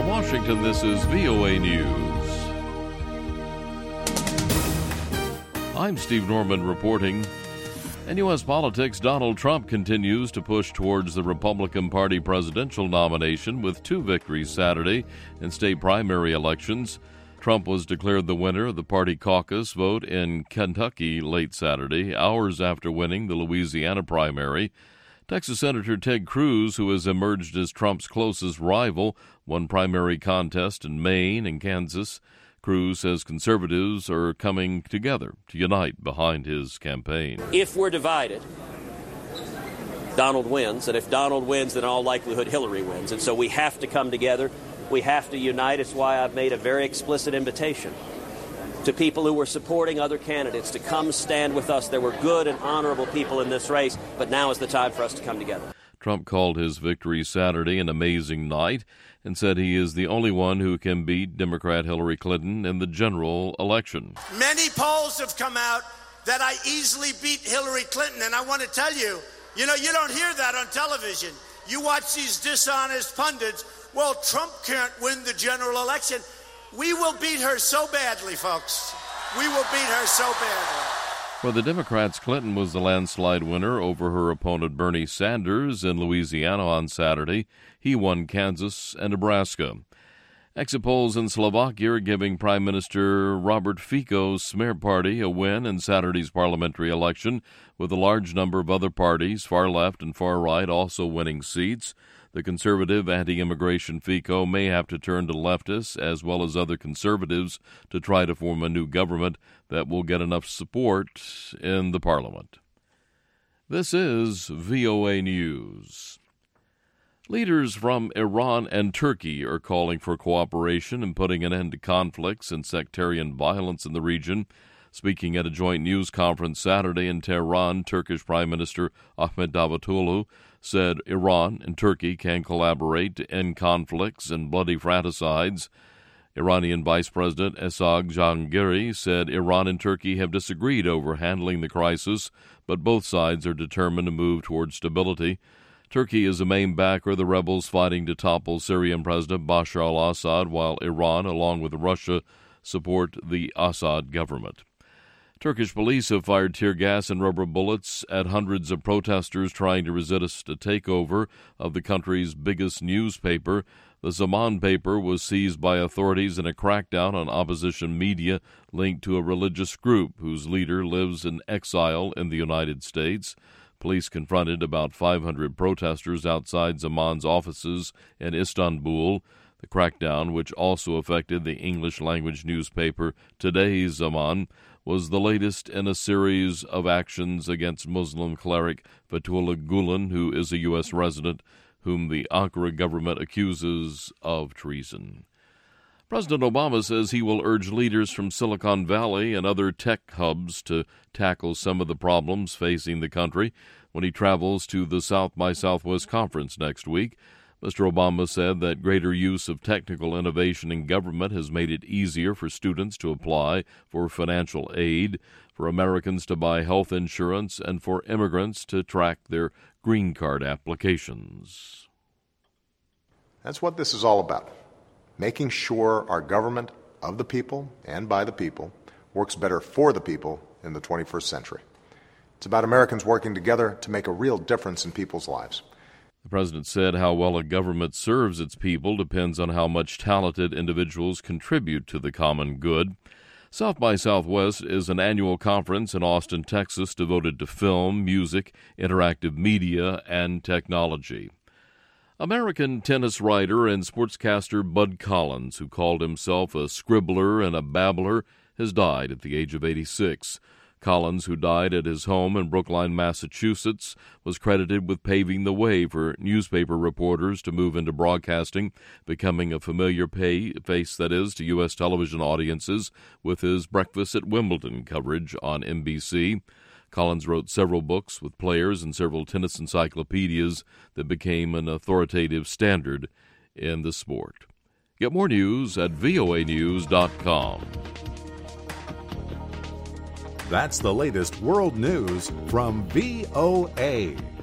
From Washington, this is VOA News. I'm Steve Norman reporting. In U.S. politics, Donald Trump continues to push towards the Republican Party presidential nomination with 2 victories Saturday in state primary elections. Trump was declared the winner of the party caucus vote in Kentucky late Saturday, hours after winning the Louisiana primary. Texas Senator Ted Cruz, who has emerged as Trump's closest rival, won primary contest in Maine and Kansas. Cruz says conservatives are coming together to unite behind his campaign. If we're divided, Donald wins, and if Donald wins, then in all likelihood Hillary wins. And so we have to come together. We have to unite. It's why I've made a very explicit invitation to people who were supporting other candidates to come stand with us. There were good and honorable people in this race, but now is the time for us to come together. Trump called his victory Saturday an amazing night and said he is the only one who can beat Democrat Hillary Clinton in the general election. Many polls have come out that I easily beat Hillary Clinton, and I want to tell you, you don't hear that on television. You watch these dishonest pundits. Well, Trump can't win the general election. We will beat her so badly, folks. We will beat her so badly. For the Democrats, Clinton was the landslide winner over her opponent Bernie Sanders in Louisiana on Saturday. He won Kansas and Nebraska. Exit polls in Slovakia are giving Prime Minister Robert Fico's Smer party a win in Saturday's parliamentary election, with a large number of other parties, far left and far right, also winning seats. The conservative anti-immigration Fico may have to turn to leftists as well as other conservatives to try to form a new government that will get enough support in the parliament. This is VOA News. Leaders from Iran and Turkey are calling for cooperation in putting an end to conflicts and sectarian violence in the region. Speaking at a joint news conference Saturday in Tehran, Turkish Prime Minister Ahmet Davutoglu said Iran and Turkey can collaborate to end conflicts and bloody fraticides. Iranian Vice President Esad Jahangiri said Iran and Turkey have disagreed over handling the crisis, but both sides are determined to move toward stability. Turkey is the main backer of the rebels fighting to topple Syrian President Bashar al-Assad, while Iran, along with Russia, support the Assad government. Turkish police have fired tear gas and rubber bullets at hundreds of protesters trying to resist a takeover of the country's biggest newspaper. The Zaman paper was seized by authorities in a crackdown on opposition media linked to a religious group whose leader lives in exile in the United States. Police confronted about 500 protesters outside Zaman's offices in Istanbul. The crackdown, which also affected the English-language newspaper Today's Zaman, was the latest in a series of actions against Muslim cleric Fethullah Gulen, who is a U.S. resident, whom the Ankara government accuses of treason. President Obama says he will urge leaders from Silicon Valley and other tech hubs to tackle some of the problems facing the country when he travels to the South by Southwest conference next week. Mr. Obama said that greater use of technical innovation in government has made it easier for students to apply for financial aid, for Americans to buy health insurance, and for immigrants to track their green card applications. That's what this is all about. Making sure our government of the people and by the people works better for the people in the 21st century. It's about Americans working together to make a real difference in people's lives. The president said how well a government serves its people depends on how much talented individuals contribute to the common good. South by Southwest is an annual conference in Austin, Texas, devoted to film, music, interactive media, and technology. American tennis writer and sportscaster Bud Collins, who called himself a scribbler and a babbler, has died at the age of 86. Collins, who died at his home in Brookline, Massachusetts, was credited with paving the way for newspaper reporters to move into broadcasting, becoming a familiar face, that is, to U.S. television audiences with his Breakfast at Wimbledon coverage on NBC. Collins wrote several books with players and several tennis encyclopedias that became an authoritative standard in the sport. Get more news at voanews.com. That's the latest world news from VOA.